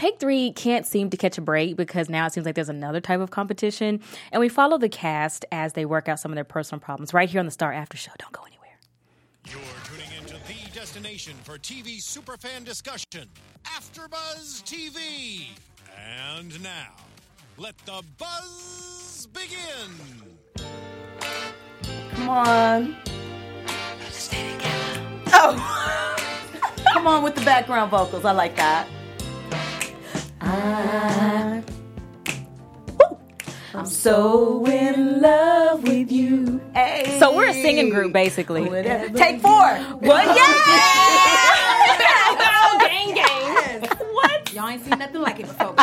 Take Three can't seem to catch a break because now it seems like there's another type of competition. And we follow the cast as they work out some of their personal problems right here on the Star After Show. Don't go anywhere. You're tuning into the destination for TV superfan discussion, AfterBuzz TV. And now, let the buzz begin. Come on. Oh. Come on with the background vocals. I like that. I'm so in love with you. Hey. So we're a singing group, basically. Take 4. What? Yeah! Gang, gang. What? Y'all ain't seen nothing like it before.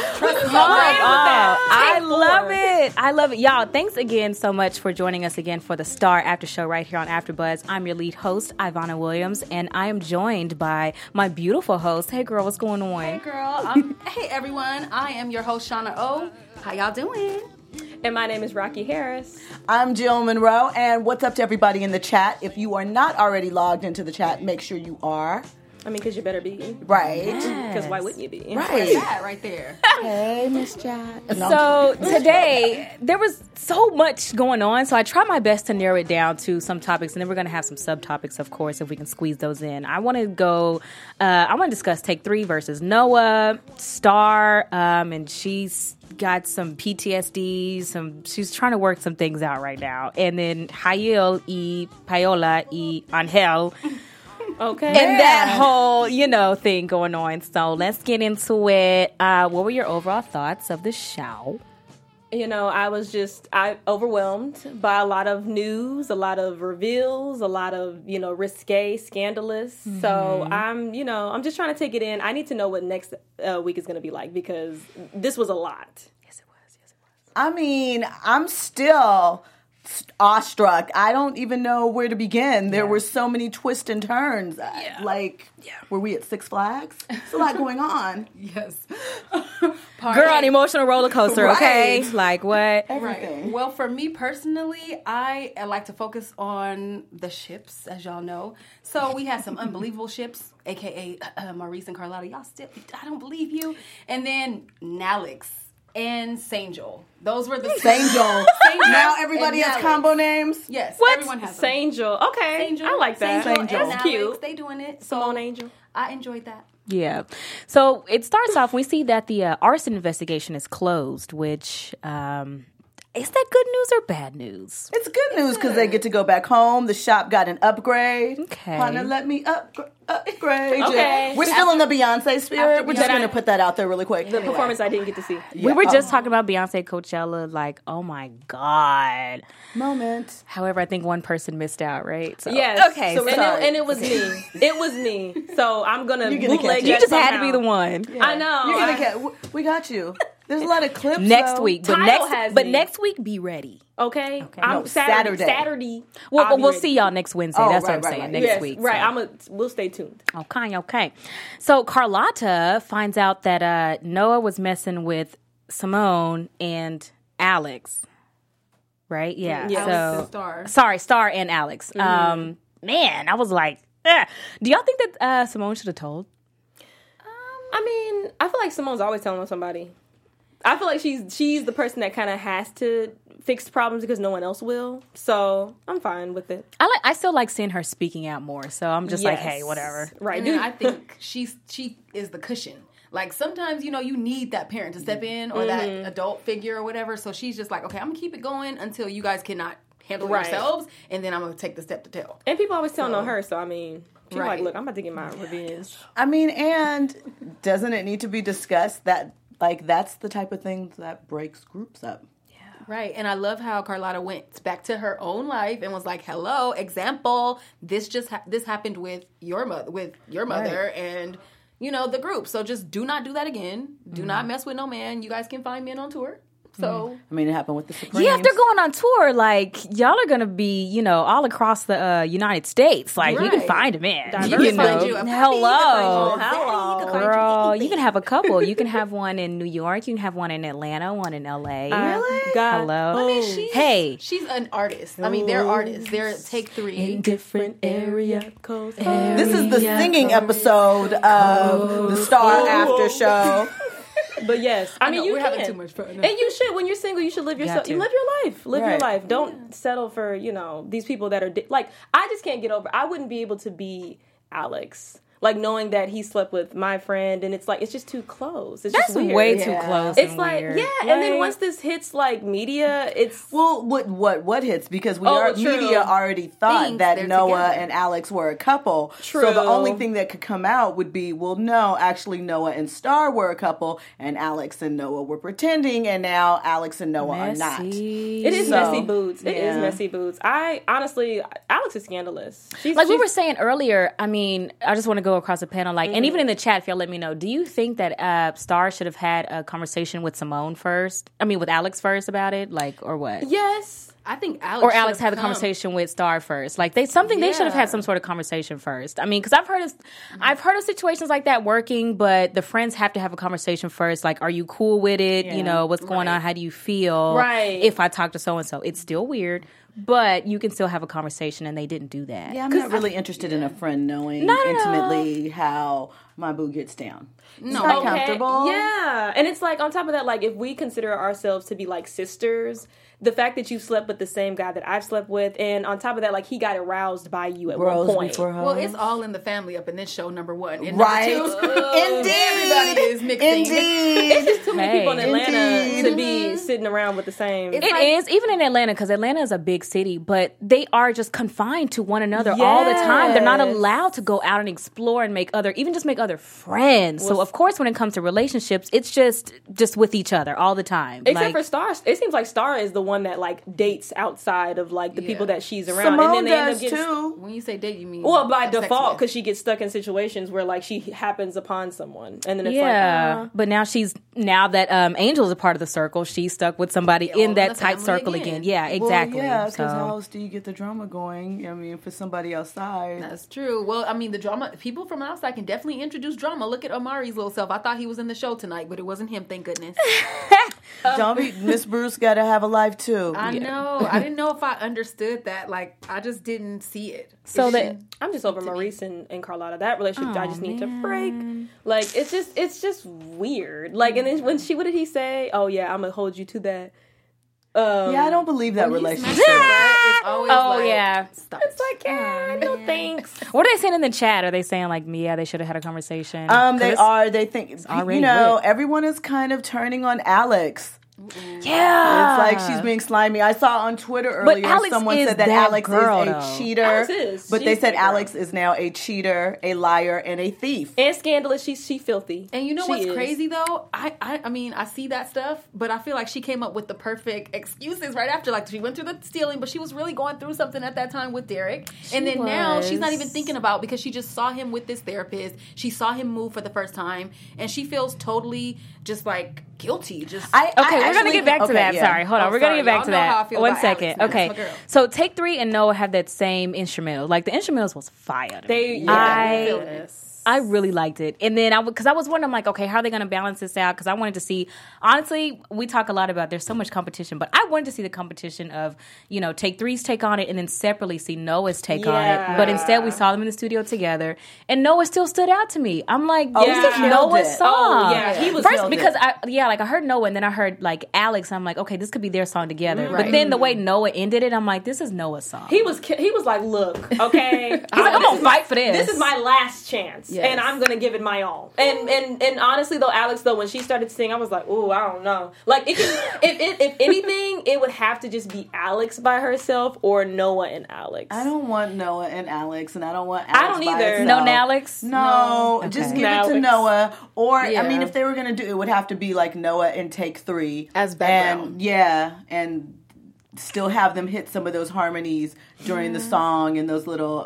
I love it. I love it. Y'all, thanks again so much for joining us again for the Star After Show right here on AfterBuzz. I'm your lead host, Ivana Williams, and I am joined by my beautiful host. Hey, girl, what's going on? Hey, girl. Hey, everyone. I am your host, Shauna O. How y'all doing? And my name is Rocky Harris. I'm Jill Monroe, and what's up to everybody in the chat? If you are not already logged into the chat, make sure you are. I mean, because you better be. Right. Because why wouldn't you be? Right. That right there. Hey, Miss Chat. So today, there was so much going on, so I tried my best to narrow it down to some topics, and then we're going to have some subtopics, of course, if we can squeeze those in. I want to discuss Take Three versus Noah, Star, and she's got some PTSD, she's trying to work some things out right now. And then Hayel y Paola y Angel. Okay. And that whole, thing going on. So let's get into it. What were your overall thoughts of the show? I was overwhelmed by a lot of news, a lot of reveals, a lot of, risque, scandalous. Mm-hmm. So I'm just trying to take it in. I need to know what next week is going to be like because this was a lot. Yes, it was. I mean, I'm still awestruck. I don't even know where to begin. There were so many twists and turns. Were we at Six Flags? There's a lot going on. Yes. Girl, an emotional roller coaster, okay? Right. Like what? Everything. Right. Well, for me personally, I like to focus on the ships, as y'all know. So we had some unbelievable ships, a.k.a. Maurice and Carlotta. Y'all still, I don't believe you. And then Nalix and Sangel. Those were the Sangel. Now everybody has combo names? Yes. What? Everyone has them. Sangel. Okay. Sangel. I like that. Sangel. Sangel. And That's Nalix, cute. They doing it. Simone Angel. I enjoyed that. Yeah. So it starts off, we see that the arson investigation is closed, which, is that good news or bad news? It's good news because they get to go back home. The shop got an upgrade. Okay. Partner, let me upgrade. Okay. We're still in the Beyonce spirit. We're just Beyonce. going to put that out there really quick. The performance I didn't get to see. We were just talking about Beyonce Coachella, like, oh my God. Moment. However, I think one person missed out, right? So, Yes. Okay. So, sorry. and it was me. It was me. So I'm going to You're gonna bootleg catch it. you that just had to somehow. be the one. I know. You're going to get. We got you. There's a lot of clips Next though. week. Tidal has me. Next week, be ready. Okay. No, Saturday. Saturday. Well, I'll be we'll ready. see y'all next Wednesday. Oh, That's right, what I'm right, saying. right. Next Yes, week. right. So. We'll stay tuned. Okay. So Carlotta finds out that Noah was messing with Simone and Alex. Right? Yeah. Yeah. So, Alex and Star. Sorry, Star and Alex. Man, I was like, do y'all think that Simone should have told? I mean, I feel like Simone's always telling on somebody. I feel like she's the person that kind of has to fix problems because no one else will. So I'm fine with it. I still like seeing her speaking out more. So I'm just like, Yes. hey, whatever. Right. And then I think she is the cushion. Like sometimes, you need that parent to step in or that adult figure or whatever. So she's just like, okay, I'm gonna keep it going until you guys cannot handle Right. yourselves, and then I'm gonna take the step to tell. And people always telling on her. So I mean, she's Right. like, look, I'm about to get my revenge. I mean, and doesn't it need to be discussed that, like, that's the type of thing that breaks groups up? Right, and I love how Carlotta went back to her own life and was like, "Hello, example. This this happened with your mother, and the group. So just do not do that again. Do not mess with no man. You guys can find men on tour. So I mean, it happened with the Supremes. Yeah, if they're going on tour, like y'all are gonna be, all across the United States. Like you can Right. find them in. Diversify. You know, Find you a puppy, hello, you can find you a hello. daddy, you can find girl. you You can have a couple. You can have one in New York. You can have one in Atlanta. One in LA. Really? God. Hello. I mean, Hey. She's an artist. I mean, they're artists. They're Take Three. different area codes. This is the singing episode of the Star After Show. But yes, I mean, you we're can. having too much fun. And you should. When you're single, you should live yourself. to. You live your life. Live your Right. life. Don't settle for these people that are like. I just can't get over. I wouldn't be able to be Alex. Like knowing that he slept with my friend, and it's like it's just too close. It's That's just weird. way too Yeah. close. It's and like weird. and then once this hits like media, it's Well, what hits? Because true. media already thought Thinks that they're Noah together. and Alex were a couple. So True. the only thing that could come out would be, well, no, actually Noah and Star were a couple, and Alex and Noah were pretending, and now Alex and Noah are not. Messy. it is So, messy boots. It is yeah. messy boots. I honestly, Alex is scandalous. Like we were saying earlier, I mean, I just want to go across the panel, like, and even in the chat, if y'all let me know, do you think that Star should have had a conversation with Simone first? I mean, with Alex first about it, like, or what? Yes. I think Alex Or Alex should had have the come. conversation with Star first. Like they should have had some sort of conversation first. I mean, because I've heard of situations like that working, but the friends have to have a conversation first. Like, are you cool with it? You know, what's going on? How do you feel? Right. If I talk to so and so, it's still weird, but you can still have a conversation, and they didn't do that. Yeah, I'm not really interested in a friend knowing Not at intimately how my boo gets down. No. It's not Okay, comfortable. Yeah. And it's like, on top of that, like, if we consider ourselves to be, like, sisters, the fact that you slept with the same guy that I've slept with, and on top of that, like, he got aroused by you at Bros one point. before her. Well, it's all in the family up in this show, number one. And Right. number two, Indeed. everybody is mixing. Indeed. It's just too many people in Hey. Atlanta Indeed. to be sitting around with the same. It is, even in Atlanta, because Atlanta is a big city, but they are just confined to one another all the time. They're not Yes. allowed to go out and explore and make other friends. So, of course, when it comes to relationships, it's just with each other all the time. Except Like, for Star, it seems like Star is the one that like dates outside of like the people that she's around, Simone and then they end does up getting. too. When you say date, you mean Well, by have sex default, with. because she gets stuck in situations where like she happens upon someone, and then it's yeah, like, but now that Angel is a part of the circle, she's stuck with somebody all in in that the tight family circle again. again. Yeah, exactly. Well, yeah, because So- how else do you get the drama going? I mean, for somebody outside. That's true. Well, I mean, the drama, people from outside can definitely introduce drama. Look at Amari's little self. I thought he was in the show tonight, but it wasn't him, thank goodness. Don't be Miss Bruce got to have a life too. I know. I didn't know if I understood that. Like, I just didn't see it. So It that didn't- I'm just over Maurice and Carlotta. That relationship, I just need to break. Like it's just weird. Like, and then what did he say? Oh yeah, I'm gonna hold you to that. Yeah, I don't believe that When he's relationship. messed up, it's always Oh, like, yeah. Stop. It's like, yeah, no thanks. What are they saying in the chat? Are they saying like, yeah, they should have had a conversation? They are. They think, already you know, lit. everyone is kind of turning on Alex. Yeah, It's like she's being slimy. I saw on Twitter earlier Alex someone is said that that Alex girl, is a though. cheater. Alex is. But they She's said that girl. Alex is now a cheater, a liar, and a thief. And scandalous. She filthy. And you know She what's is. crazy though? I mean, I see that stuff, but I feel like she came up with the perfect excuses right after. Like she went through the stealing, but she was really going through something at that time with Derek. And then now she's not even thinking about, because she just saw him with this therapist. She saw him move for the first time, and she feels totally just like guilty. Just Okay, we're gonna actually- get back to okay, that. yeah. Sorry, hold on. Oh, We're gonna sorry. get back Y'all to know how I that. feel One about second. Alex, man. Okay, That's my girl. so Take 3 and Noah have that same instrumental. Like the instrumentals was fire. to me. I really liked it. And then because I was wondering, I'm like, okay, how are they going to balance this out? Because I wanted to see, honestly, we talk a lot about there's so much competition, but I wanted to see the competition of, Take 3's take on it and then separately see Noah's take on it. But instead we saw them in the studio together and Noah still stood out to me. I'm like, this is killed Noah's it. song. Oh, yeah, he was First, killed because it. I heard Noah and then I heard like Alex. I'm like, okay, this could be their song together. But Right. then the way Noah ended it, I'm like, this is Noah's song. He was like, look, okay, He's like, I'm gonna fight for this. This is my last chance, Yes. and I'm gonna give it my all. And honestly, though, Alex, though, when she started to sing, I was like, ooh, I don't know. Like, if anything, it would have to just be Alex by herself or Noah and Alex. I don't want Noah and Alex, and I don't want Alex I don't by either. itself. No Alex? No, No. just Okay. give it to Alex. Noah. Or I Yeah. mean, if they were gonna do it, would have to be like Noah and Take 3 As background. and still have them hit some of those harmonies during the song and those little,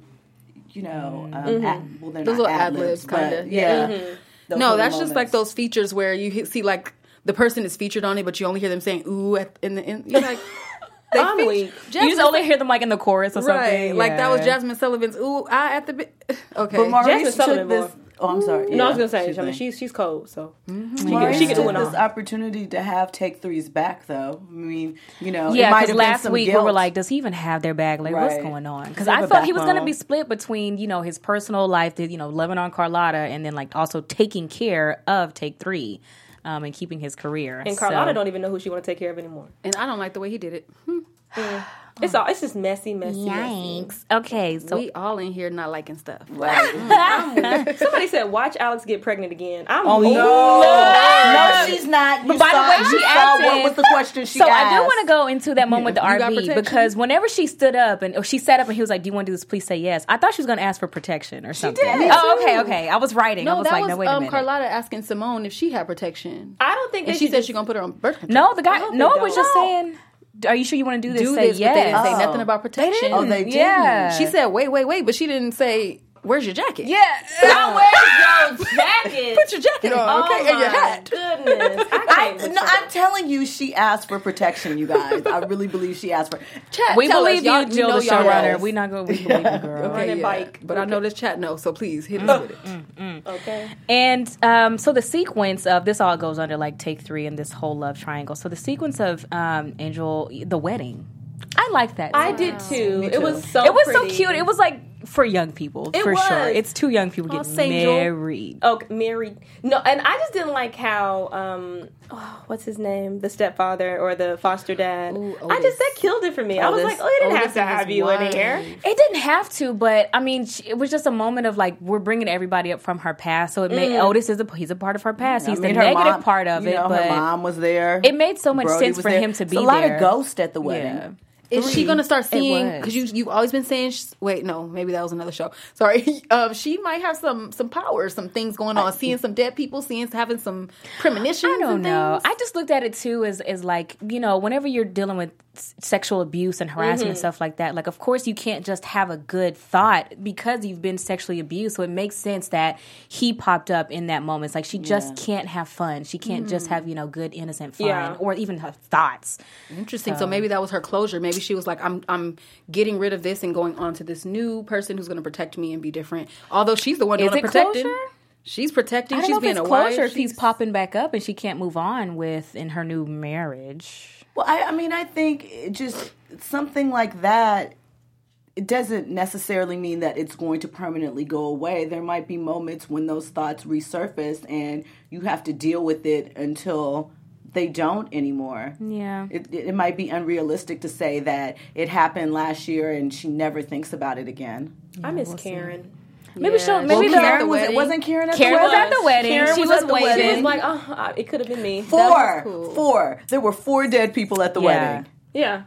well, they're Those not little ad-libs, ad-libs, but kinda. yeah. No, Those little that's just like moments. those features where you see like the person is featured on it, but you only hear them saying "ooh" in the end. You're like, I'm weak. You just only hear them like in the chorus or something. right? Like that was Yeah. Jasmine Sullivan's "ooh" at the okay. But Maurice Jasmine Sullivan took this. more. Oh, I'm sorry. No, I was Yeah, gonna say, she's I mean, like- she's cold, so Maurice she can do took it this all. opportunity to have Take Three's back, though. I mean, it Yeah, might because have been last some week we guilt. were like, does he even have their bag? Like, what's Right. going on? Because Does he have I a thought he was going to backbone? be split between, his personal life, loving on Carlotta, and then like also taking care of Take Three, and keeping his career. and Carlotta So- don't even know who she want to take care of anymore. And I don't like the way he did it. It's just messy. Yikes. Okay, so We all in here not liking stuff. Somebody said, "Watch Alex get pregnant again." I'm Oh, weak. no, she's not. You by the saw- way you she saw acted- what was the question she So asked. I do want to go into that moment with the You got RV protection? because whenever she stood up or she sat up and he was like, "Do you want to do this? Please say yes." I thought she was going to ask for protection or something. did. Oh, okay. I was writing. No, I was that like, was no, wait a minute. Carlotta asking Simone if she had protection. I don't think And that she said she's gonna put her on birth control. No, the guy. hope No, they was just don't. saying. Are you sure you want to do this? do Say this, yes. but they didn't say Oh. nothing about protection. Oh, they did. Yeah. She said, wait, but she didn't say, where's your jacket? Yeah. where's your jacket? Put your jacket on, okay? Oh And your my hat. goodness! I can't with that. I'm telling you, she asked for protection, you guys. I really believe she asked for. Chat, We tell believe us. Y'all- you, we Jill, know the y'all showrunner. knows. We not going. We believe you, girl. Okay. Running bike. But I know this chat knows, so please hit us with it. Okay. And so the sequence of this all goes under like Take Three and this whole love triangle. So the sequence of Angel, the wedding. I like that. I did too. Me It too. was so. It was so pretty. cute. It was like for young people, It for sure. was. It's two young people getting Angel. married. Oh, married. No, and I just didn't like how what's his name? The stepfather or the foster dad. Ooh, I just that killed it for me. I was Otis. like, oh, he didn't have Otis to and his have you in wife. here. It didn't have to, but I mean, it was just a moment of like we're bringing everybody up from her past. So it made Otis he's a part of her past. He's the her negative mom- part of you it, know, but her mom was there. it made so much Brody sense was for there. him to It's be a lot there. of ghosts at the wedding. Yeah. Is she going to start seeing? was. Because you've always been saying. Wait, no, maybe that was another show. Sorry. She might have some power, some things going on. Seeing some dead people, having some premonitions. I don't and know. things. I just looked at it too as like, whenever you're dealing with sexual abuse and harassment and stuff like that, like, of course you can't just have a good thought because you've been sexually abused. So it makes sense that he popped up in that moment. It's like she just can't have fun. She can't just have, good innocent fun Yeah. or even her thoughts. Interesting. So maybe that was her closure. Maybe she was like, I'm getting rid of this and going on to this new person who's going to protect me and be different. Although she's the one doing Is the it protecting. closure? She's protecting. I don't She's know if being it's a closure wife. if he's She's- popping back up and she can't move on in her new marriage. Well, I mean, I think it just something like that. It doesn't necessarily mean that it's going to permanently go away. There might be moments when those thoughts resurface, and you have to deal with it until they don't anymore. Yeah. It might be unrealistic to say that it happened last year and she never thinks about it again. I miss Karen. Maybe Yeah. maybe Well, Karen wedding. wasn't Karen at Karen the was wedding? at the wedding. Karen She was was at the waiting. She was wedding. like, it could have been me. Four. cool. Four. There were 4 dead people at the wedding. Yeah.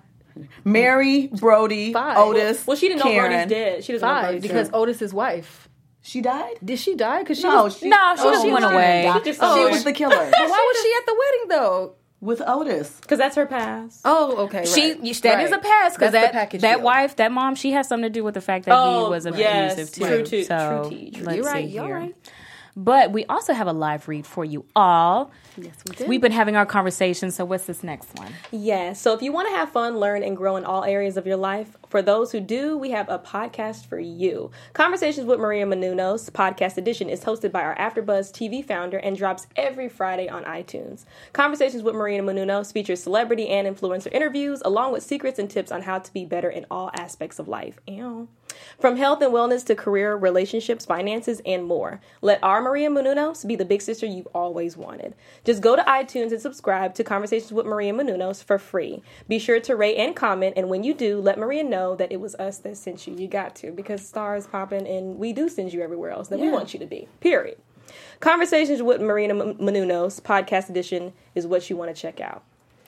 Mary, Brody, 5. Otis, Well, she didn't know Karen. Brody's dead. She doesn't know 5 Brody's because dead. Otis's wife. She died? Did she die? Because she No, was. she just went away. She just She somewhere. was the killer Why was she at the wedding though? with Otis. Because that's her past. Oh, okay. That right. is Right. a pass because That's the package that deal. wife, that mom, she has something to do with the fact that Oh, he was yes. abusive too. True tea, So true tea, true let's You're right. see You're here. right. But we also have a live read for you all. Yes, we did. We've been having our conversation. So what's this next one? Yeah, so if you want to have fun, learn, and grow in all areas of your life, for those who do, we have a podcast for you. Conversations with Maria Menounos, podcast edition, is hosted by our AfterBuzz TV founder and drops every Friday on iTunes. Conversations with Maria Menounos features celebrity and influencer interviews, along with secrets and tips on how to be better in all aspects of life. Ew. From health and wellness to career, relationships, finances, and more. Let our Maria Menounos be the big sister you've always wanted. Just go to iTunes and subscribe to Conversations with Maria Menounos for free. Be sure to rate and comment, and when you do, let Maria know that it was us that sent you. You got to, because stars popping, and we do send you everywhere else that we want you to be. Period. Conversations with Maria Menounos, podcast edition, is what you want to check out.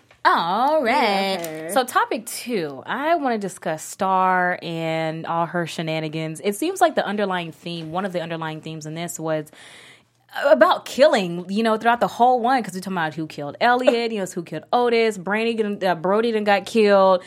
All right. Okay. So topic 2, I want to discuss Star and all her shenanigans. It seems like the underlying theme, one of the underlying themes in this was about killing, throughout the whole one, because we're talking about who killed Elliot, who killed Otis, Brody done got killed.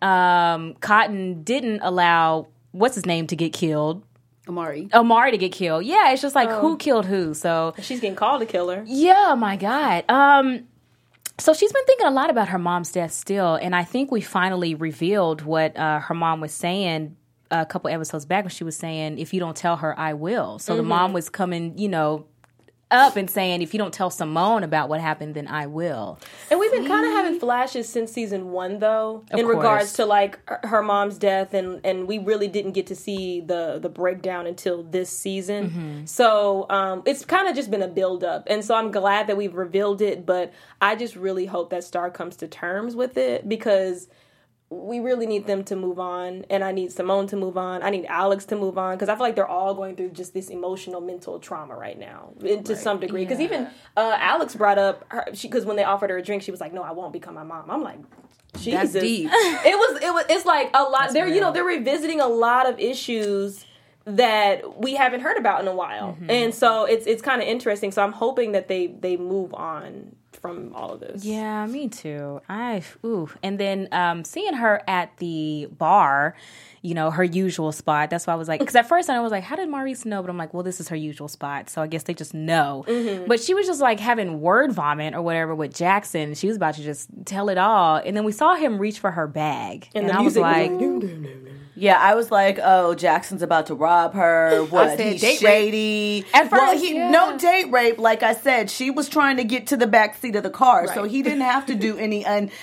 Cotton didn't allow, what's his name, to get killed. Amari. Omari to get killed. Yeah, it's just like who killed who. So She's getting called a killer. yeah, my God. So she's been thinking a lot about her mom's death still, and I think we finally revealed what her mom was saying a couple episodes back when she was saying, if you don't tell her, I will. So the mom was coming, up and saying, if you don't tell Simone about what happened, then I will. And we've been kind of having flashes since season 1, though, Of in course. regards to like her mom's death, and we really didn't get to see the breakdown until this season. So it's kind of just been a build up, and so I'm glad that we've revealed it. But I just really hope that Star comes to terms with it, because we really need them to move on, and I need Simone to move on. I need Alex to move on, because I feel like they're all going through just this emotional, mental trauma right now, to some degree. Because even Alex brought up because when they offered her a drink, she was like, "No, I won't become my mom." I'm like, Jesus, That's deep. It's like a lot. They're revisiting a lot of issues that we haven't heard about in a while, and so it's kind of interesting. So I'm hoping that they move on from all of this. Yeah, me too. And then seeing her at the bar, her usual spot. That's why I was like, because at first I was like, how did Maurice know? But I'm like, well, this is her usual spot, so I guess they just know. But she was just like having word vomit or whatever with Jackson. She was about to just tell it all, and then we saw him reach for her bag, and I was like, yeah, I was like, oh, Jackson's about to rob her. What? He's date shady. At first, no date rape. Like I said, she was trying to get to the back seat of the car, so he didn't have to do any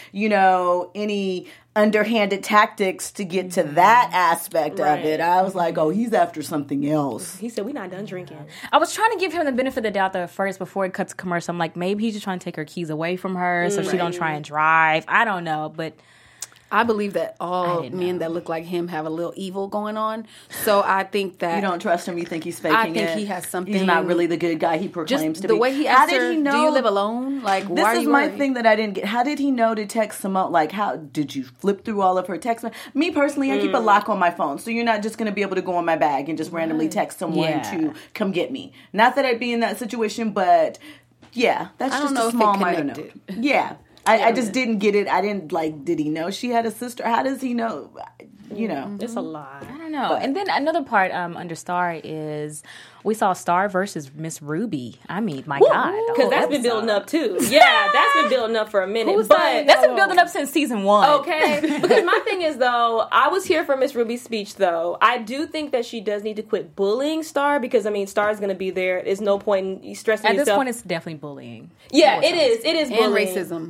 underhanded tactics to get to that aspect of it. I was like, oh, he's after something else. He said, "We're not done drinking." I was trying to give him the benefit of the doubt though at first before it cuts to commercial. I'm like, maybe he's just trying to take her keys away from her so she don't try and drive. I don't know, but I believe that all men that look like him have a little evil going on. So I think that You don't trust him. You think he's faking it. I think he has something. He's not really the good guy he proclaims just to the be. way he How asked did her, he know? "Do you live alone?" Like, This why are is you my worried? thing that I didn't get. How did he know to text Simone? Like, how did you flip through all of her text? Me personally, I keep a lock on my phone, so you're not just going to be able to go in my bag and just randomly text someone to come get me. Not that I'd be in that situation, but yeah, that's I just don't know a if it small minor note. connected. Yeah. I just didn't get it. I didn't did he know she had a sister? How does he know? It's a lot. I don't know. And then another part under Star is we saw Star versus Miss Ruby. I mean, my God. Because that's been building up too. Yeah, that's been building up for a minute. That's been building up since season 1. Okay. Because my thing is, though, I was here for Miss Ruby's speech, though. I do think that she does need to quit bullying Star, because, Star is going to be there. There's no point in stressing yourself. At this point, it's definitely bullying. Yeah, it is. It is And bullying. racism.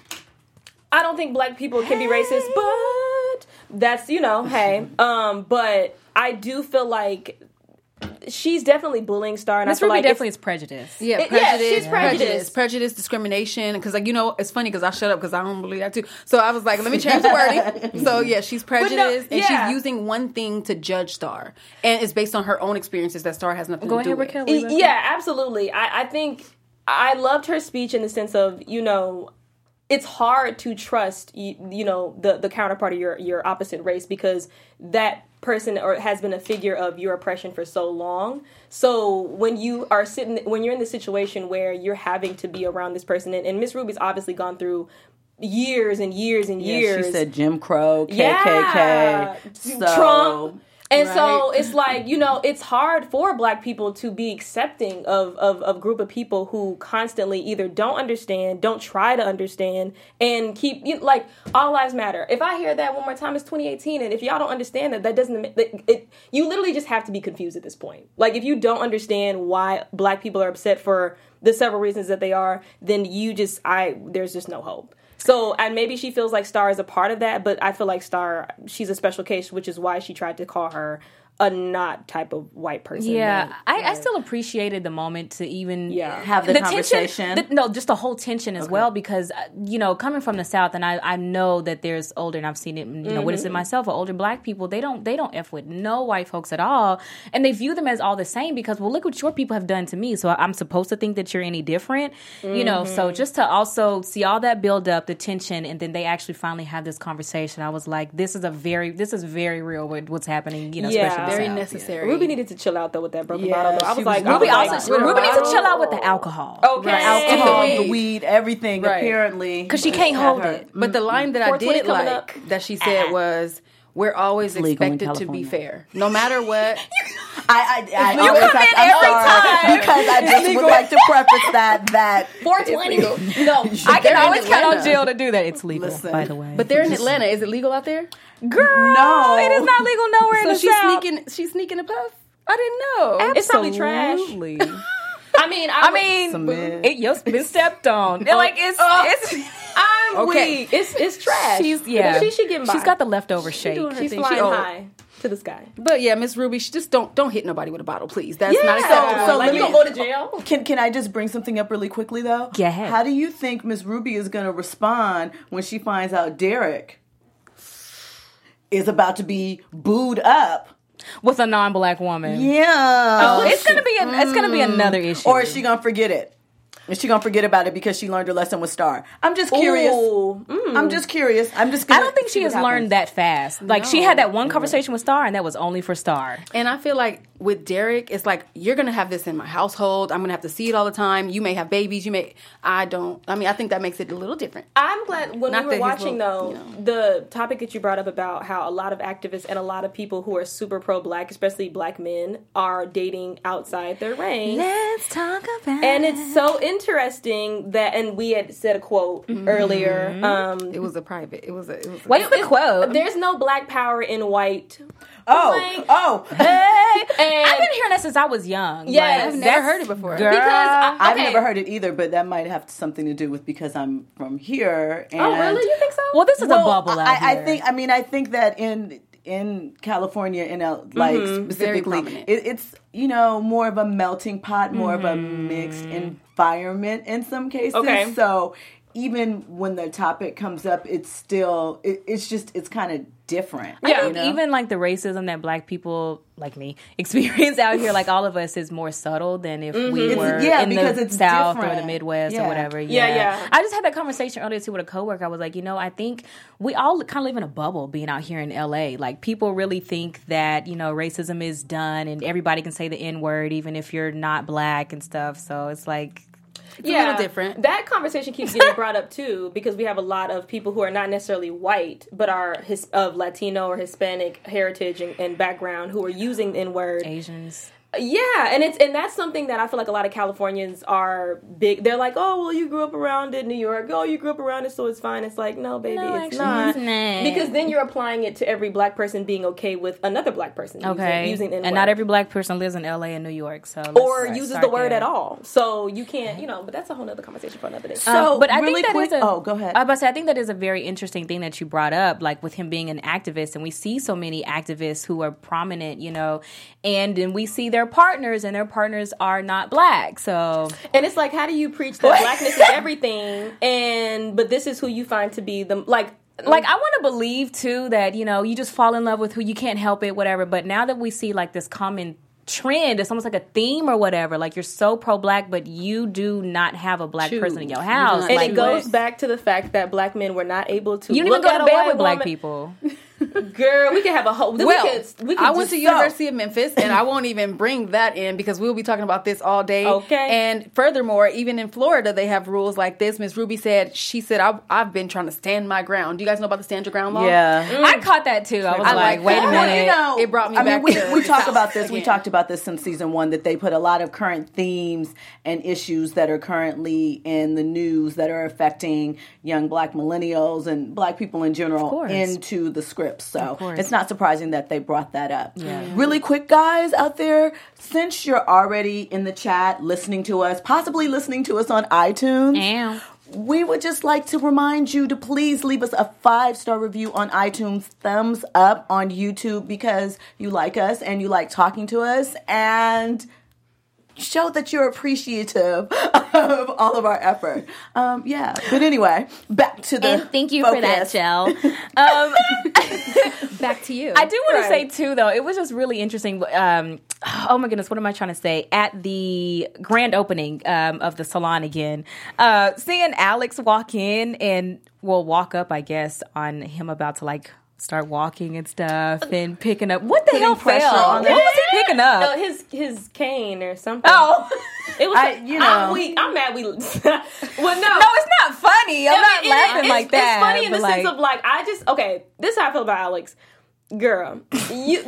I don't think black people can be racist, but that's, hey. But I do feel like she's definitely bullying Star, and Miss I feel Ruby like definitely is prejudiced. Yeah, she's prejudiced. Prejudice, discrimination. Because, it's funny because I shut up because I don't believe that too. So I was like, let me change the wording. So, yeah, she's prejudiced, and she's using one thing to judge Star. And it's based on her own experiences that Star has nothing to do with. Yeah, absolutely. I think I loved her speech in the sense of, it's hard to trust, the counterpart of your opposite race, because that person has been a figure of your oppression for so long. So when you're in the situation where you're having to be around this person, and Miss Ruby's obviously gone through years and years and years. She said Jim Crow, KKK, Trump. And so it's like, it's hard for black people to be accepting of a group of people who constantly either don't understand, don't try to understand, and keep, all lives matter. If I hear that one more time, it's 2018, and if y'all don't understand that doesn't, you literally just have to be confused at this point. Like, if you don't understand why black people are upset for the several reasons that they are, then there's just no hope. So, and maybe she feels like Star is a part of that, but I feel like Star, she's a special case, which is why she tried to call her a not type of white person. Yeah, I still appreciated the moment to even have the conversation. Just the whole tension as well, because, coming from the South, and I know that there's older, and I've seen it, witnessed it myself, older black people, they don't F with no white folks at all, and they view them as all the same because, well, look what your people have done to me, so I'm supposed to think that you're any different, so just to also see all that build up, the tension, and then they actually finally have this conversation, I was like, this is very real with what's happening, especially very necessary. Ruby needed to chill out though with that broken bottle. Though I was like, Ruby needs to chill out with the alcohol. Okay, the alcohol, the weed, everything. Apparently, because she can't hold it. But the line that I did like that she said was, we're always legal in expected to be California. fair, no matter what. I You always come have, in I'm every sorry, time. because I just would like to preface that 420. No, I can they're in always count on Atlanta. Jill to do that. It's legal, Listen. by the way. But they're in Atlanta. Is it legal out there? girl, No. it is not legal nowhere So in the she's South. She's sneaking a puff. I didn't know. It's probably trash. Absolutely. I mean, Submit. You've been stepped on. Like it's I'm Okay. weak. It's trash. she's She getting by. She's got the leftover She's shake. doing her She's thing. flying She high to the sky. But yeah, Miss Ruby, she just don't hit nobody with a bottle, please. That's not Yeah. acceptable. So like let you me- gonna go to jail? Can I just bring something up really quickly though? Go ahead. How do you think Miss Ruby is going to respond when she finds out Derek is about to be booed up? With a non-black woman. Yeah. It's gonna be another issue. Or is she gonna forget it? Is she gonna forget about it because she learned her lesson with Star? I'm just curious. Ooh. I'm just curious. I'm just. I don't think she has learned that fast. Like she had that one conversation with Star, and that was only for Star. And I feel like with Derek, it's like, you're going to have this in my household. I'm going to have to see it all the time. You may have babies. I think that makes it a little different. I'm glad when Not we were that he's watching, little, though, the topic that you brought up about how a lot of activists and a lot of people who are super pro-black, especially black men, are dating outside their range. Let's talk about And it's so interesting that, and we had said a quote earlier. It was a private. It was a What's the quote? There's no black power in white. Hey, I've been hearing that since I was young. Yes, Like, I've never that's- heard it before. Girl, I've Okay. never heard it either, but that might have something to do with because I'm from here. And Oh, really? You think so? well, this is a bubble out I here. think that in California, specifically, prominent. it's more of a melting pot, more of a mixed environment in some cases. Okay. So even when the topic comes up, it's still it's kind of different. I think even like the racism that black people like me experience out here, like all of us, is more subtle than if we were in because the it's South or different. the Midwest or Yeah. whatever. Yeah. I just had that conversation earlier too with a coworker. I was like, I think we all kind of live in a bubble being out here in LA. Like people really think that, racism is done and everybody can say the N-word even if you're not black and stuff. So it's like, a little different. That conversation keeps getting brought up too, because we have a lot of people who are not necessarily white, but are of Latino or Hispanic heritage and background who are using the N-word. Asians. Yeah, and that's something that I feel like a lot of Californians are big. They're like, oh, well, you grew up around it, New York. Oh, you grew up around it, so it's fine. It's like, no, baby, No, it's actually, not. it's not. Because then you're applying it to every black person being okay with another black person using the N-word. And not every black person lives in LA and New York, so or uses the word at all. So you can't, but that's a whole other conversation for another day. But I really think that quick, is go ahead. I was about to say, I think that is a very interesting thing that you brought up, like with him being an activist, and we see so many activists who are prominent, and then we see their partners, and their partners are not black. So, and it's like, how do you preach that blackness is everything, but this is who you find to be the like I want to believe too that you just fall in love with who you can't help it, whatever. But now that we see like this common trend, it's almost like a theme or whatever. Like you're so pro-black, but you do not have a black person in your house, and like, it goes back to the fact that black men were not able to. You don't even look go at to a bed white with black woman. people. Girl, we could have a whole. I went to University of Memphis, and I won't even bring that in because we'll be talking about this all day. Okay. And furthermore, even in Florida, they have rules like this. Miss Ruby said, I've been trying to stand my ground. Do you guys know about the stand your ground law? Yeah. I caught that too. I was like, wait a Well, minute. It brought me back We to talked the about South this. We again. talked about this since season 1, that they put a lot of current themes and issues that are currently in the news that are affecting young black millennials and black people in general into the scripts. So it's not surprising that they brought that up. Really quick, guys out there, since you're already in the chat listening to us, possibly listening to us on iTunes, we would just like to remind you to please leave us a 5-star review on iTunes, thumbs up on YouTube because you like us and you like talking to us, and show that you're appreciative of all of our effort. But anyway, back to the And thank you for that, focus. Jel. Back to you. I do want to say too, though, it was just really interesting. Oh my goodness, what am I trying to say? At the grand opening of the salon again, seeing Alex walk in and walk up, I guess, on him about to start walking and stuff and picking up. What the hell pressure fell? on What them. was he picking up? No, his cane or something. Oh. It was. I'm mad. We. Well, no, No, it's not funny. I'm not laughing like that. It's funny in the but sense of I this is how I feel about Alex. Girl, you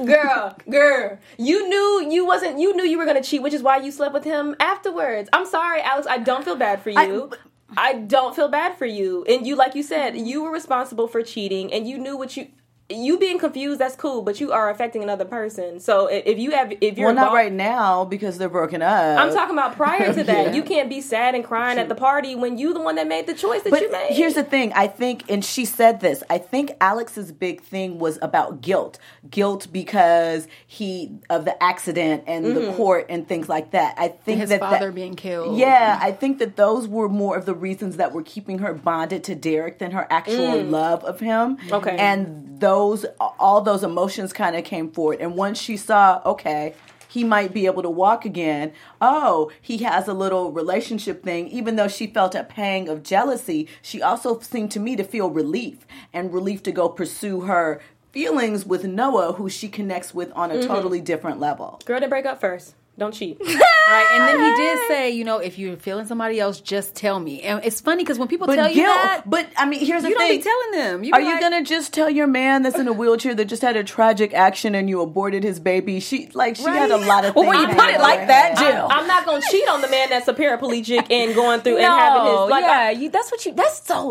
knew you were gonna cheat, which is why you slept with him afterwards. I'm sorry, Alex. I don't feel bad for you. I don't feel bad for you. And you, like you said, you were responsible for cheating, and you knew what you being confused, that's cool, but you are affecting another person. So if you're well, not right now because they're broken up. I'm talking about prior to that. Yeah. You can't be sad and crying at the party when you the one that made the choice that you made. Here's the thing. I think, and she said this, I think Alex's big thing was about guilt. Guilt because of the accident and the court and things like that. I think his father being killed. Yeah, I think that those were more of the reasons that were keeping her bonded to Derek than her actual love of him. Okay. And all those emotions kind of came forward. And once she saw, okay, he might be able to walk again. Oh, he has a little relationship thing. Even though she felt a pang of jealousy, she also seemed to me to feel relief to go pursue her feelings with Noah, who she connects with on a totally different level. Girl, they break up first. Don't cheat. Right, and then he did say, if you're feeling somebody else, just tell me. And it's funny because when people tell you that, but I mean, here's the you thing: don't be telling them. Are you gonna just tell your man that's in a wheelchair that just had a tragic accident and you aborted his baby? She had a lot of things. Well, when you put it like that, Jill. I'm not gonna cheat on the man that's a paraplegic and going through and having his that's so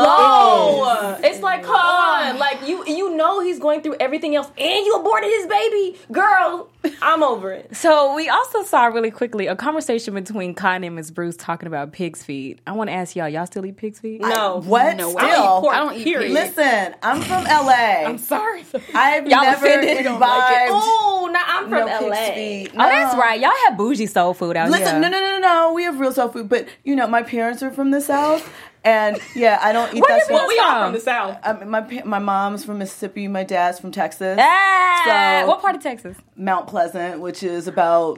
low. It's like, come on, like you know he's going through everything else and you aborted his baby, girl. I'm over it. So we also saw really quickly a conversation between Cotton and Ms. Bruce talking about pig's feet. I want to ask y'all still eat pig's feet? No. What? No, Still? I don't eat pig. Listen, I'm from LA. I'm sorry. I've Y'all never offended? imbibed Oh, now I'm from no LA. pig's feet. Oh, that's right. Y'all have bougie soul food out here. Listen, no. We have real soul food, but my parents are from the South, and I don't eat Where that you stuff. We are from the South. My mom's from Mississippi. My dad's from Texas. So, what part of Texas? Mount Pleasant, which is about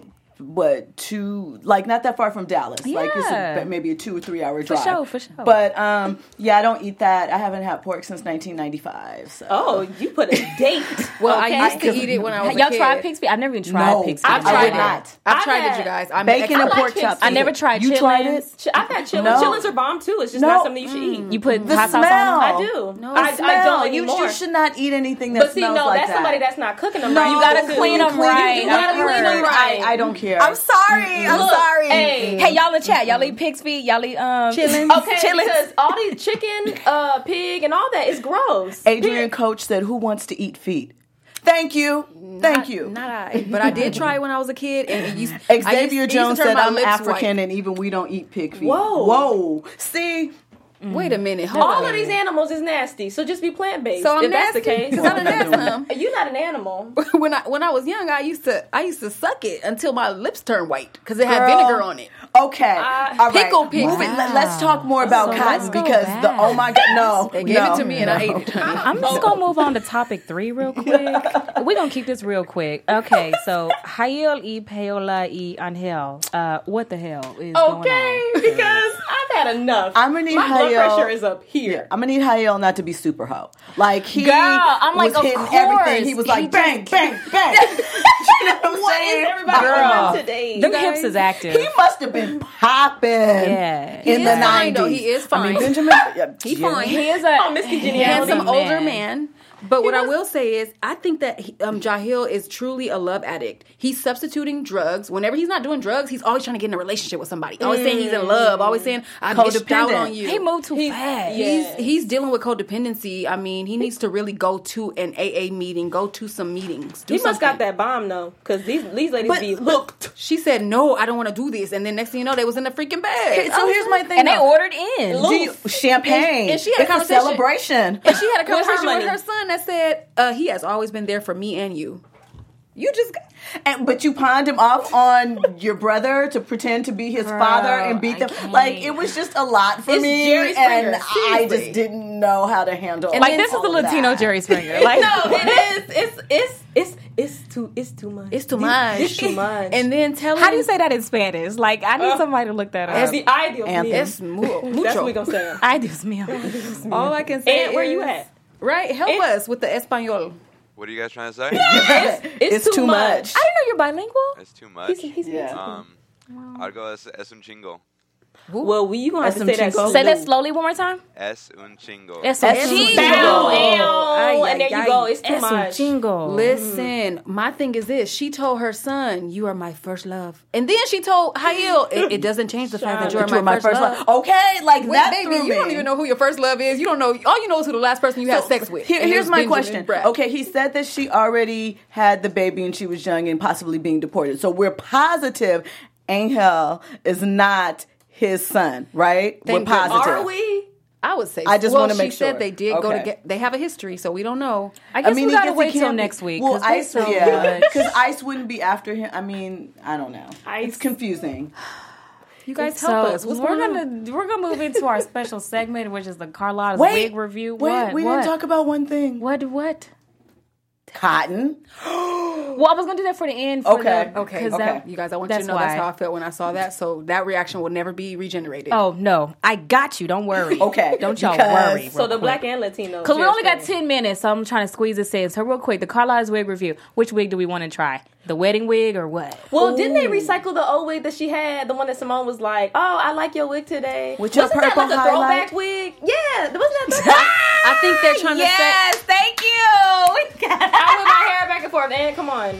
not that far from Dallas. Like Yeah. it's maybe a 2 or 3 hour drive. For sure. But I don't eat that. I haven't had pork since 1995. So. Oh, you put a date. Well, okay. I used to eat it when I was a Y'all kid. tried pig's feet? I've never even tried pig's feet. I've I tried would it. not. I've tried had it, you guys. I'm Bacon and I like pork pig's chops. feet. I never tried You chitlins. tried it? I've had chillins. No. Chillins are bomb too. It's just No. not something you should eat. You put The hot sauce on smell. them? I do. No, I don't anymore. You should not eat anything that But see, smells no, like that's that. somebody that's not cooking them No, right. You gotta do. clean them right. You gotta I've clean them heard. right. I don't care. I'm sorry. I'm Look, sorry. hey. Hey, y'all in chat. Y'all eat pig's feet. Y'all eat Chitlins. Okay, chitlins. because all these chicken, pig, and all that is gross. Adrian Coach said, "Who wants to eat feet?" Thank you. Thank you. Not I. But I did try it when I was a kid. And Xavier Jones said, "I'm African, and even we don't eat pig feet." Whoa. See. Wait a minute. Hold All on. of these animals is nasty, so just be plant based. So I'm if nasty that's the case, because I done had some. you're not an animal. When I was young, I used to suck it until my lips turned white because it had Girl. vinegar on it. Okay. All right. Pickle pig. Moving. Let's talk more about So cotton let's go because back. oh my god, no. They gave it to me and I ate it. I'm just gonna move on to topic 3 real quick. We're gonna keep this real quick. Okay, so Hayel y Paola y Angel. What the hell is going on? Okay, because I've had enough. I'm gonna need My blood Hayel. pressure is up here. I'm gonna need Hayel not to be super hoe. Like he Girl, I'm like, was of hitting course. everything. He was like He bang, just- bang, bang. You know what I'm What saying? is everybody Girl. doing today? Them hips is active. He must have been popping. Yeah. In He the is fine, 90s. though. He is I mean, fine. Benjamin. He fine. He is a Miss Congeniality. Handsome man. older man. But what I will say is, I think that Jahil is truly a love addict. He's substituting drugs. Whenever he's not doing drugs, he's always trying to get in a relationship with somebody. Always saying he's in love. Always saying, I missed out on you. He moved too fast. He's dealing with codependency. I mean, he needs to really go to an AA meeting, go to some meetings. He must got that bomb though, because these ladies be hooked. She said, no, I don't want to do this. And then next thing you know, they was in the freaking bed. So here's my thing. And they though. ordered in. Champagne. And she had a it's conversation. celebration. And she had a With her conversation with money. her son that said, he has always been there for me and you. You just got... But you pawned him off on your brother to pretend to be his father and beat them. Like it was just a lot for It's me, Jerry Springer, and I seriously. just didn't know how to handle. Like this is the all of Latino that. Jerry Springer. Like No, it is. It's too much. It's too much. It's too much. And then tell how do you say that in Spanish? Like I need somebody to look that It's up. the ideal Anthem. meal. It's mucho. That's what we gonna say. I do smell. All I can say And where is, you at? Right? Help us with the Espanol. What are you guys trying to say? It's too much. I didn't know you're bilingual. It's too much. He's Yeah. I'd go es un chingo. Well, you gonna have to say that. Say that slowly one more time. Es un chingo. Es un chingo. And there you go. It's too Es un much. chingo. Listen, my thing is this. She told her son, you are my first love. And then she told Hail, it doesn't change the fact that you are my first love. Okay, like Wait, that baby, threw you me. don't even know who your first love is. You don't know. All you know is who the last person you had sex with. And it Here's was my Benjamin question. Bratt. Okay, he said that she already had the baby and she was young and possibly being deported. So we're positive Angel is not his son, right? Thank we're positive. goodness. Are we? I would say. I just well, wanna make she said sure. they did go Okay. to get. They have a history, so we don't know. I guess we gotta guess wait it till can't be- next week. Well, 'cause there's Ice, so yeah, much. because Ice wouldn't be after him. I mean, I don't know. It's confusing. You guys help us. What's we're going on? gonna move into our special segment, which is the Carlotta's wig review. What? we didn't talk about one thing. What? Cotton. Well, I was gonna do that for the end. For Okay. the, Okay, 'cause okay. that- You guys, I want you to know why. that's how I felt when I saw that. So that reaction will never be regenerated. Oh no, I got you. Don't worry. Okay, don't y'all because- worry. So the black and Latino. Because we only got 10 minutes, so I'm trying to squeeze this in. So real quick, the Carlotta's wig review. Which wig do we want to try? The wedding wig or what? Well, didn't they recycle the old wig that she had? The one that Simone was like, "Oh, I like your wig today." With your Wasn't purple that like a highlight? throwback wig? Yeah, wasn't that? I think they're trying to say. thank you. I whip my hair back and forth. And come on.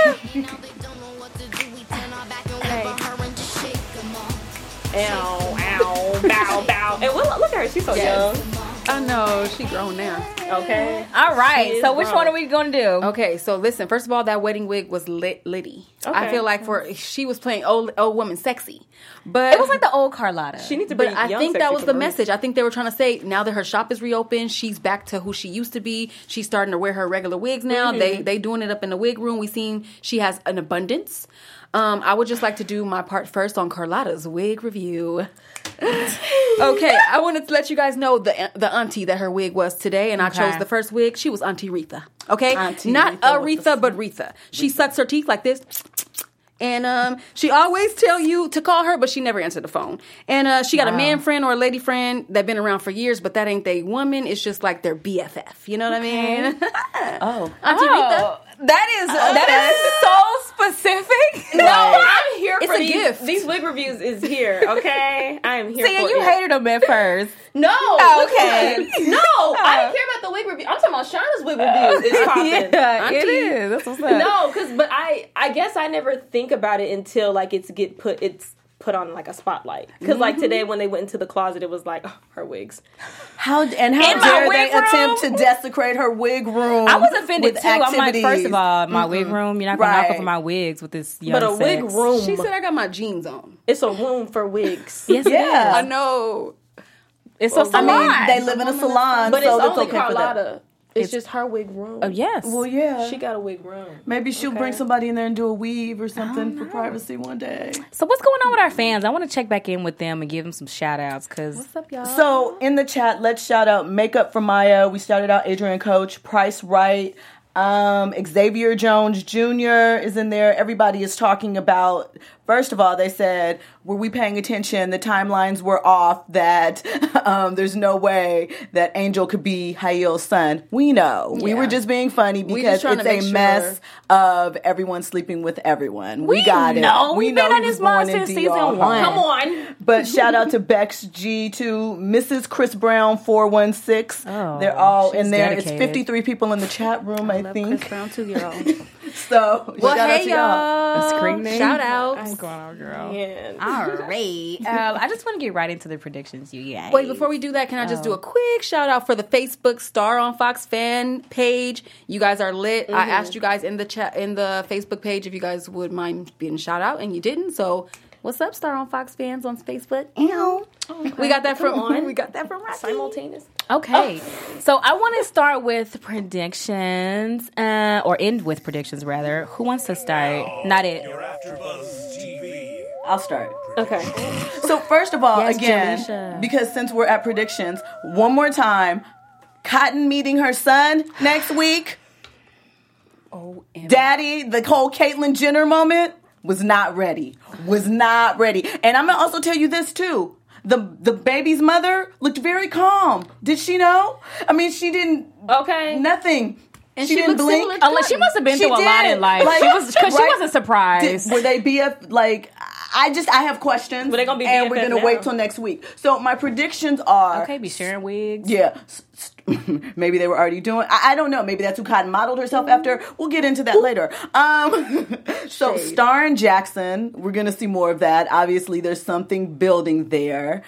Ow, bow, bow. And look at her. She's so young. I know she grown now. Okay. All right. She So is which grown. one are we going to do? Okay, so listen. First of all, that wedding wig was Liddy. I Okay. feel like she was playing old woman sexy, but It was like the old Carlotta. She needs to But bring I young think that sexy was to the Marie. message. I think they were trying to say now that her shop is reopened, she's back to who she used to be. She's starting to wear her regular wigs now. They doing it up in the wig room. We seen she has an abundance. I would just like to do my part first on Carlotta's wig review. Okay, I wanted to let you guys know the auntie that her wig was today, and I chose the first wig. She was Auntie Retha. Okay, Auntie not Retha with Aretha, but Retha. She sucks her teeth like this. And she always tell you to call her, but she never answered the phone. And she got a man friend or a lady friend that been around for years, but that ain't they woman. It's just like their BFF. You know what I mean? Oh. Auntie Retha. That is so specific. No, I'm here It's for a these. gift. These wig reviews is here. Okay, I am here. See, for you it. hated them at first. No. Okay. listen. No, I didn't care about the wig review. I'm talking about Shauna's wig reviews. It's popping. Yeah, it is. That's what's up. No, but I guess I never think about it until like it's put on like a spotlight. Because like today when they went into the closet, it was like, oh, her wigs. How In my dare they wig room? attempt to desecrate her wig room? I was offended with too. I'm like, activities. first of all, my wig room, you're not gonna knock Right. over my wigs with this young But a wig sex. room, She said I got my jeans on. it's a room for wigs. Yes, Yeah. I know. it's a I salon. mean, they live in a salon, But so it's that's only okay for them. Carlotta. It's just her wig room. Oh yes. Well, yeah. She got a wig room. Maybe she'll bring somebody in there and do a weave or something for privacy one day. So what's going on with our fans? I want to check back in with them and give them some shout outs because What's up, y'all? So in the chat, let's shout out Makeup for Maya. We shouted out Adrian Coach, Price Right. Xavier Jones Jr. is in there. Everybody is talking about, first of all, they said, were we paying attention? The timelines were off, that there's no way that Angel could be Hail's son. We know. We Yeah. were just being funny We because just trying it's to a make mess sure. of everyone sleeping with everyone. We got it. know. We We've know been he on was this month born in since DR. season 1. Come on. But shout out to Bex G, to Mrs. Chris Brown 416. Oh, They're all she's in there. dedicated. It's 53 people in the chat room, I think. Chris Brown 2-year-old. So Well, shout out hey to y'all. y'all. screaming. Shout out. What's going on, girl? And All right. I just want to get right into the predictions, you guys. Wait, before we do that, can I just do a quick shout out for the Facebook Star on Fox fan page? You guys are lit. I asked you guys in the chat, in the Facebook page, if you guys would mind being shout out, and you didn't. So, what's up, Star on Fox fans on Facebook? Ew. We got that from on. we got that from Rocky. simultaneous. Okay, so I want to start with predictions, or end with predictions rather. Who wants to start? Not it. Your AfterBuzz TV. I'll start. Okay. So first of all, Yes, again, Jaleisha. because since we're at predictions, one more time, Cotton meeting her son next week. Oh, and Daddy, the whole Caitlyn Jenner moment was not ready. Was not ready. And I'm gonna also tell you this too. The baby's mother looked very calm. Did she know? I mean, she didn't. Okay. Nothing. And she she didn't looked blink. similar to She must have been She through a lot did. in life. Like, She was because she right? wasn't surprised. Were they BF? Like, I have questions. But they're gonna be and we're BFF gonna now. wait till next week. So my predictions are Okay, be sharing wigs. Yeah. Maybe they were already doing. I don't know. Maybe that's who Cotton modeled herself after. We'll get into that later. So Star and Jackson, we're gonna see more of that. Obviously, there's something building there.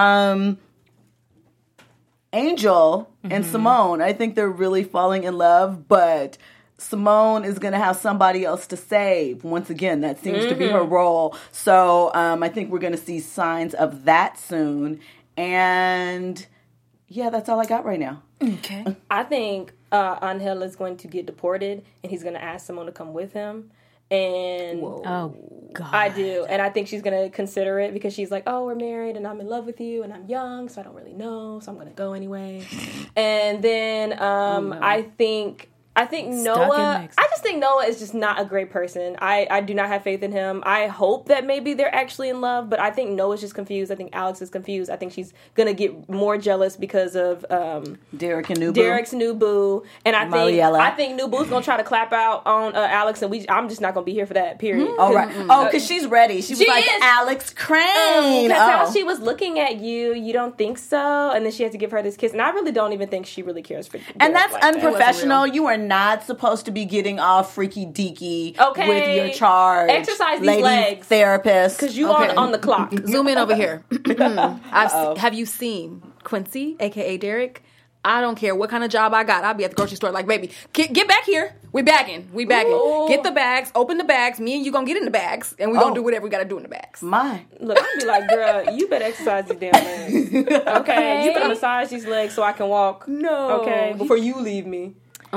Angel and Simone, I think they're really falling in love, but Simone is going to have somebody else to save. Once again, that seems to be her role. So I think we're going to see signs of that soon. And yeah, that's all I got right now. Okay. I think Angel is going to get deported, and he's going to ask Simone to come with him. And Oh, God. I do, and I think she's gonna consider it because she's like, "Oh, we're married, and I'm in love with you, and I'm young, so I don't really know, so I'm gonna go anyway." And then I think Noah. Mexico. I just think Noah is just not a great person. I do not have faith in him. I hope that maybe they're actually in love, but I think Noah's just confused. I think Alex is confused. I think she's gonna get more jealous because of Derek and Nubu. Derek's new boo, and Mariella. I think new boo's gonna try to clap out on Alex, and I'm just not gonna be here for that. Period. All right. Oh, because she's ready. She was She like is. Alex Crane. Because how Oh. she was looking at you, you don't think so, and then she had to give her this kiss, and I really don't even think she really cares for. And Derek that's like that. unprofessional. You are not supposed to be getting all freaky deaky Okay. with your charge. Exercise these lady legs. therapist. Because you Okay. on the clock. Zoom in over here. Have you seen Quincy, aka Derek? I don't care what kind of job I got. I'll be at the grocery store like, baby, get back here. We bagging. Ooh. Get the bags. Open the bags. Me and you gonna get in the bags, and we gonna do whatever we gotta do in the bags. My. Look, I'd be like, girl, you better exercise these damn legs. Okay, you better massage these legs so I can walk. No. Okay, before you leave me.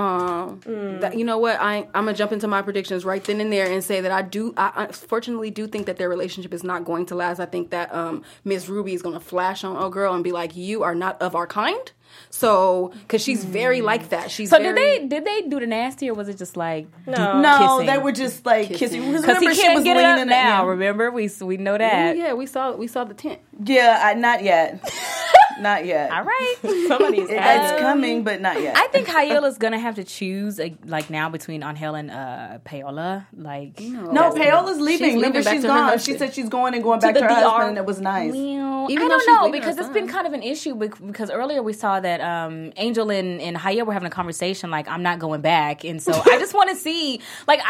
You know what? I'm gonna jump into my predictions right then and there and say that I fortunately do think that their relationship is not going to last. I think that Miss Ruby is gonna flash on old girl and be like, "You are not of our kind." So, because she's very like that. She's So very, did they do the nasty, or was it just like No, kissing? they were just like kissing. Because Remember, he she can't was get it up leaning now. in. Remember, we know that. Yeah, we saw the tent. Yeah, not yet. Not yet. All right. Somebody's It's coming, but not yet. I think Hayela's gonna have to choose like now between Angel and Paola. Like No, Paola's leaving. Remember, back she's to her gone. She husband. said she's going and going back to the her DR. husband, and it was nice. Well, Even I though don't she's know leaving because her it's been son. kind of an issue because earlier we saw that Angel and Hayel were having a conversation like I'm not going back, and so I just want to see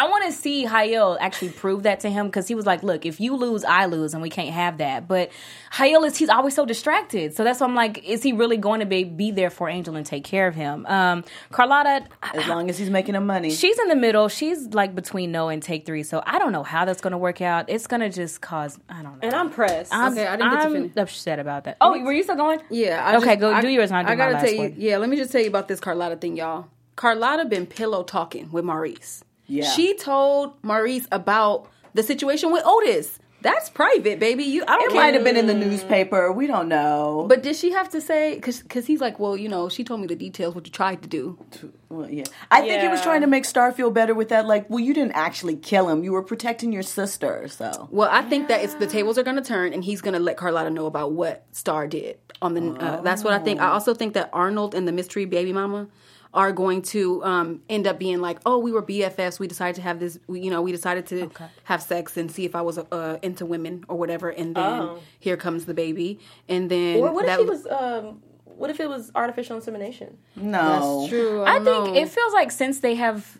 Hayel actually prove that to him because he was like, look, if you lose, I lose, and we can't have that. But Hayel he's always so distracted, so that's why I'm like, is he really going to be there for Angel and take care of him? Carlotta, As long as he's making him money. she's in the middle. She's like between no and take three, so I don't know how that's going to work out. It's going to just cause I don't know. And I'm pressed. Okay, I didn't get to I'm finish. upset about that. Oh, were you still going? Yeah. Okay, go do yours and I'll do I my gotta last tell you. one. Yeah, let me just tell you about this Carlotta thing, y'all. Carlotta been pillow talking with Maurice. Yeah. She told Maurice about the situation with Otis. That's private, baby. I don't It care. might have been in the newspaper. We don't know. But did she have to say? Because he's like, well, she told me the details what you tried to do. Well, yeah. I think he was Yeah. trying to make Star feel better with that. Like, well, you didn't actually kill him. You were protecting your sister. So Well, I think that the tables are going to turn, and he's going to let Carlotta know about what Star did on the. That's what I think. I also think that Arnold and the mystery baby mama are going to end up being like, oh, we were BFFs. We decided to have this. We decided to have sex and see if I was into women or whatever. And then here comes the baby. And then or what if he was? What if it was artificial insemination? no, That's true. I don't think know. it feels like since they have,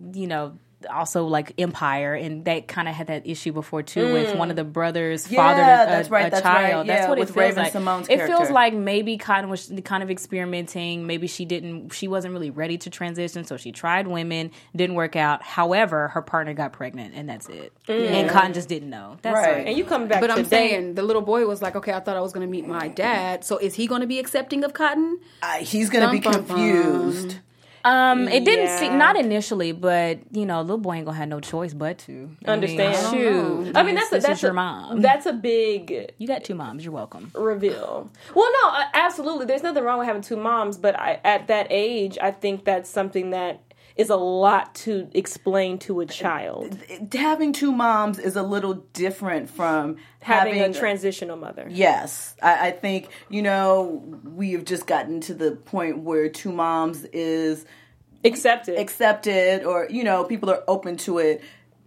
also like Empire, and they kind of had that issue before too with one of the brothers Yeah, fathered that's right, a that's child. right. That's Yeah, what it with feels Raven like. Simone's it feels character. like maybe Cotton was kind of experimenting. Maybe she wasn't really ready to transition, so she tried women, didn't work out. However, her partner got pregnant, and that's it. And Cotton just didn't know. That's Right. right. And you coming back But I'm today. saying the little boy was like, okay, I thought I was going to meet my dad. So is he going to be accepting of Cotton? he's gonna be Bum, bum, bum. confused. It didn't Yeah. seem, not initially, but little boy ain't gonna have no choice but to Understand. I mean, shoot. I mean, this is your mom. That's a big You got two moms. You're welcome. reveal. Well, no, absolutely. There's nothing wrong with having two moms, but at that age, I think that's something that is a lot to explain to a child. Having two moms is a little different from Having a transitional mother. Yes, I think, we have just gotten to the point where two moms is Accepted. accepted, or, people are open to it.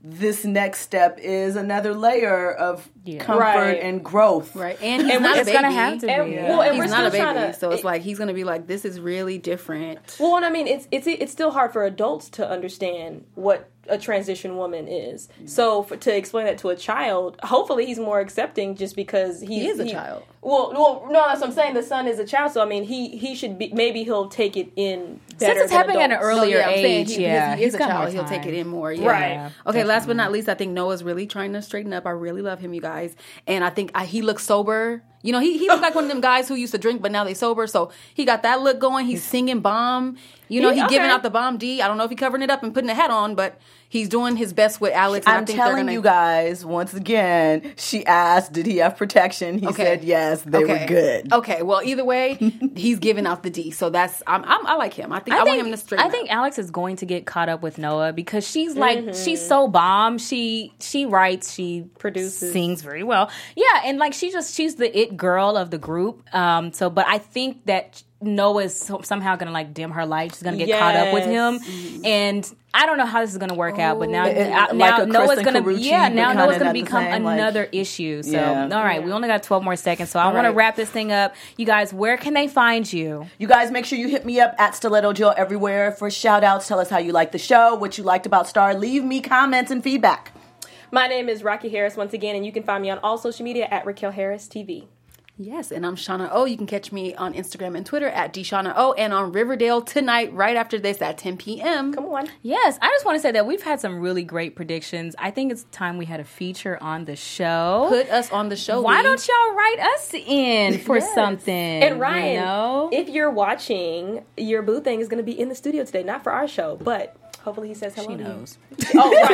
this next step is another layer of comfort Right. and growth. Right, and he's not a it's baby. gonna have to be. And, Yeah. well, and He's we're not a still baby, trying to, so it's like he's gonna be like, this is really different. Well, and I mean, it's still hard for adults to understand what a transition woman is. So to explain that to a child, hopefully he's more accepting just because He is a child. Well, no, that's what I'm saying. The son is a child, so I mean, he should be. Maybe he'll take it in better. Since it's than happening at an adults. earlier I'm saying age, because yeah, he is a got more child. He'll take time. it in more. Yeah. Right. Okay. Last but not least, I think Noah's really trying to straighten up. I really love him, you guys, and I think he looks sober. You know, he looked like one of them guys who used to drink, but now they sober. So he got that look going. He's singing bomb. You know, he's giving out the bomb D. I don't know if he's covering it up and putting a hat on, but he's doing his best with Alex. And I I'm think telling you guys, once again, she asked, did he have protection? He said yes, they were good. Okay, well, either way, he's giving out the D. So that's, I like him. I want him to straighten I think up. Alex is going to get caught up with Noah because she's like she's so bomb. She writes, she Produces. sings very well. Yeah, and like she's the it girl of the group. But I think that Noah is somehow going to like dim her light. She's going to get caught up with him, and I don't know how this is going to work out. But now, like now a Noah's Kristen going to Carucci, now but Noah's kinda going to not the become same, like- another issue. So Yeah. all right, we only got 12 more seconds, so I want to right. wrap this thing up. You guys, where can they find you? You guys make sure you hit me up at Stiletto Jill everywhere for shout outs. Tell us how you like the show, what you liked about Star. Leave me comments and feedback. My name is Rocky Harris once again, and you can find me on all social media at Raquel Harris TV. Yes, and I'm Shauna O. You can catch me on Instagram and Twitter at DShauna O, and on Riverdale tonight, right after this at 10 p.m. Come on. Yes, I just want to say that we've had some really great predictions. I think it's time we had a feature on the show. Put us on the show. Why Lee. don't y'all write us in for something? And Ryan, you know? if you're watching, your boo thing is going to be in the studio today, not for our show, but hopefully he says hello. She to you. knows. Oh, right.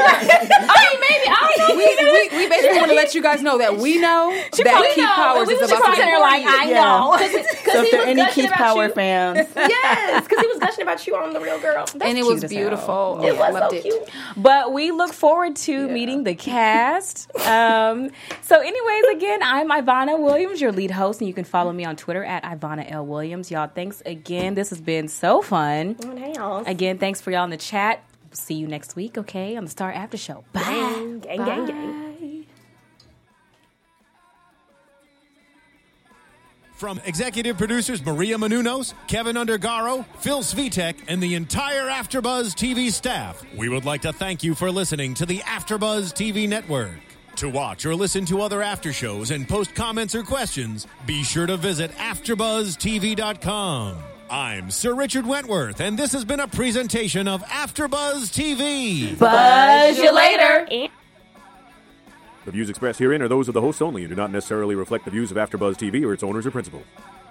I mean, maybe. I don't know. We basically want to let you guys know that we know that Keith Powers is about to sitting there like, I Yeah. know. So if there are any Keith Power fans, Yes, because he was gushing about you on The Real Girl. and it cute was as hell. beautiful. It was Loved so it. cute. But we look forward to meeting the cast. So anyways, again, I'm Ivana Williams, your lead host, and you can follow me on Twitter at Ivana L. Williams. Y'all, thanks again. This has been so fun. Hey, y'all. Again, thanks for y'all in the chat. See you next week, okay, on the Star After Show. Bye. Gang, gang, gang. From executive producers Maria Menounos, Kevin Undergaro, Phil Svitek, and the entire AfterBuzz TV staff, we would like to thank you for listening to the AfterBuzz TV network. To watch or listen to other after shows and post comments or questions, be sure to visit AfterBuzzTV.com. I'm Sir Richard Wentworth, and this has been a presentation of AfterBuzz TV. Buzz you later. The views expressed herein are those of the hosts only and do not necessarily reflect the views of AfterBuzz TV or its owners or principals.